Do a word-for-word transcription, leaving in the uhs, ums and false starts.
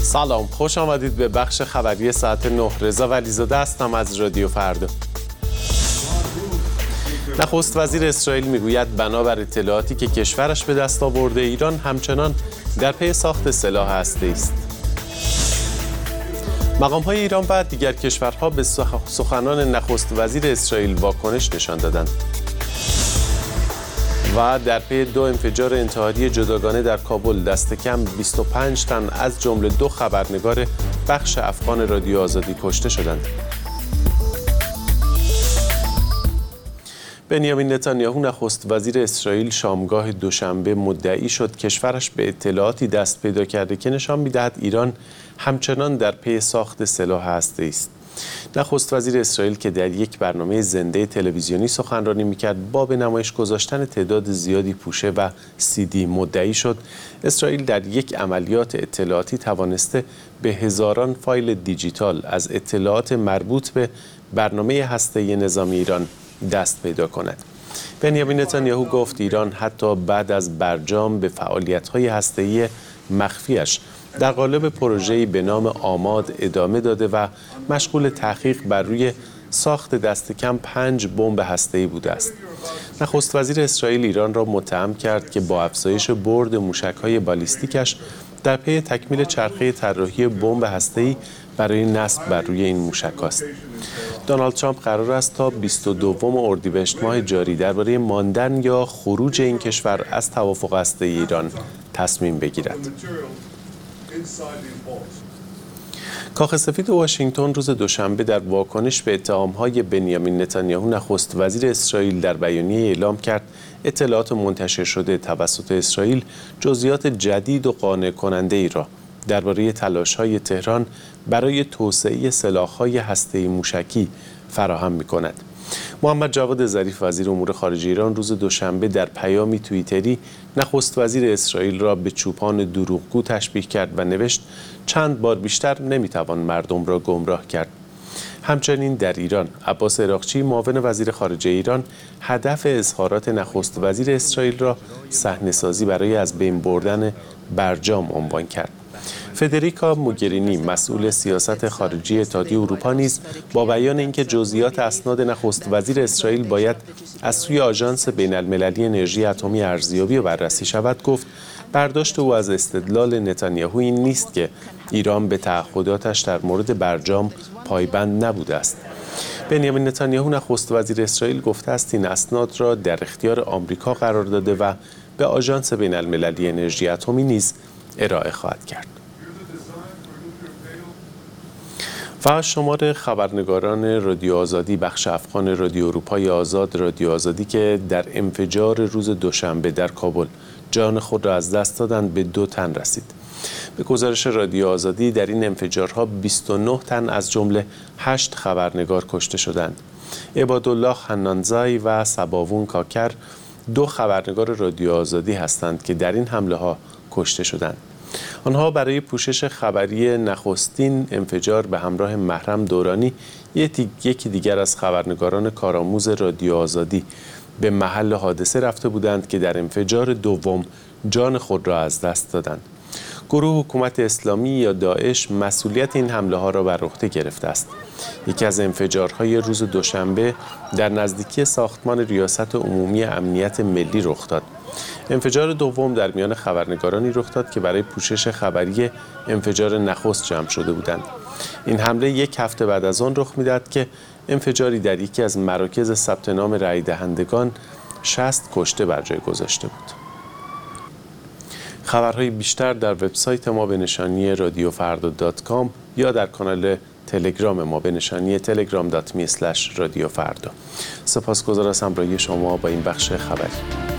سلام، خوش آمدید به بخش خبری ساعت نه. رضا ولیزاده هستم از رادیو فردا. نخست وزیر اسرائیل میگوید بنابر اطلاعاتی که کشورش به دست آورده، ایران همچنان در پی ساخت سلاح هسته‌ای است. مقام‌های ایران و دیگر کشورها به سخنان نخست وزیر اسرائیل واکنش نشان دادند. و در پی دو انفجار انتحاری جداگانه در کابل، دست کم بیست و پنج تن از جمله دو خبرنگار بخش افغان رادیو آزادی کشته شدند. بنیامین نتانیاهو نخست وزیر اسرائیل شامگاه دوشنبه مدعی شد کشورش به اطلاعاتی دست پیدا کرده که نشان می‌دهد ایران همچنان در پی ساخت سلاح هسته‌ای است. نخست وزیر اسرائیل که در یک برنامه زنده تلویزیونی سخنرانی می‌کرد با به نمایش گذاشتن تعداد زیادی پوشه و سی دی مدعی شد اسرائیل در یک عملیات اطلاعاتی توانسته به هزاران فایل دیجیتال از اطلاعات مربوط به برنامه هسته‌ای نظامی ایران دست پیدا کند. بنیامین نتانیاهو گفت ایران حتی بعد از برجام به فعالیت‌های هسته‌ای مخفیش در قالب پروژه‌ای به نام آماد ادامه داده و مشغول تحقیق بر روی ساخت دست کم پنج بمب هسته‌ای بوده است. نخست وزیر اسرائیل ایران را متهم کرد که با افزایش برد موشک‌های بالیستیکش در پی تکمیل چرخه طراحی بمب هسته‌ای برای نصب بر روی این موشک است. دونالد ترامپ قرار است تا بیست و دوم اردیبهشت ماه جاری درباره ماندن یا خروج این کشور از توافق هسته‌ای ایران تصمیم بگیرد. کاخ سفید واشنگتن روز دوشنبه در واکنش به اتهام‌های بنیامین نتانیاهو نخست وزیر اسرائیل در بیانیه اعلام کرد اطلاعات منتشر شده توسط اسرائیل جزئیات جدید و قانع کننده ای را درباره تلاش‌های تهران برای توسعه سلاح‌های هسته‌ای موشکی فراهم می‌کند. محمد جواد ظریف وزیر امور خارجه ایران روز دوشنبه در پیامی توییتری نخست وزیر اسرائیل را به چوپان دروغگو تشبیه کرد و نوشت چند بار بیشتر نمیتوان مردم را گمراه کرد. همچنین در ایران عباس عراقچی معاون وزیر خارجه ایران هدف اظهارات نخست وزیر اسرائیل را صحنه‌سازی برای از بین بردن برجام عنوان کرد. فدریکا موگرینی مسئول سیاست خارجی اتحادیه اروپا نیز با بیان اینکه جزئیات اسناد نخست وزیر اسرائیل باید از سوی آژانس بین‌المللی انرژی اتمی ارزیابی و بررسی شود گفت برداشت او از استدلال نتانیاهو این نیست که ایران به تعهداتش در مورد برجام پایبند نبوده است. بنیامین نتانیاهو نخست وزیر اسرائیل گفته است این اسناد را در اختیار آمریکا قرار داده و به آژانس بین‌المللی انرژی اتمی نیز ارائه خواهد کرد. و شمار خبرنگاران رادیو آزادی بخش افغان رادیو اروپای آزاد رادیو آزادی که در انفجار روز دوشنبه در کابل جان خود را از دست دادند به دو تن رسید. به گزارش رادیو آزادی در این انفجارها بیست و نه تن از جمله هشت خبرنگار کشته شدند. عبادالله حنانزای و سباوون کاکر دو خبرنگار رادیو آزادی هستند که در این حمله ها کشته شدند. آنها برای پوشش خبری نخستین انفجار به همراه محرم دورانی یکی دیگر از خبرنگاران کارآموز رادیو آزادی به محل حادثه رفته بودند که در انفجار دوم جان خود را از دست دادند. گروه حکومت اسلامی یا داعش مسئولیت این حمله ها را بر عهده گرفته است. یکی از انفجارهای روز دوشنبه در نزدیکی ساختمان ریاست عمومی امنیت ملی رخ داد. انفجار دوم در میان خبرنگارانی رخ داد که برای پوشش خبری انفجار نخست جمع شده بودند. این حمله یک هفته بعد از آن رخ می‌دهد که انفجاری در یکی از مراکز ثبت نام رای دهندگان شصت کشته بر جای گذاشته بود. خبرهای بیشتر در وبسایت ما به نشانی رادیو فردا دات کام یا در کانال تلگرام ما به نشانی تلگرام دات می اسلش رادیو فردا. سپاسگزار از همراهی شما با این بخش خبری.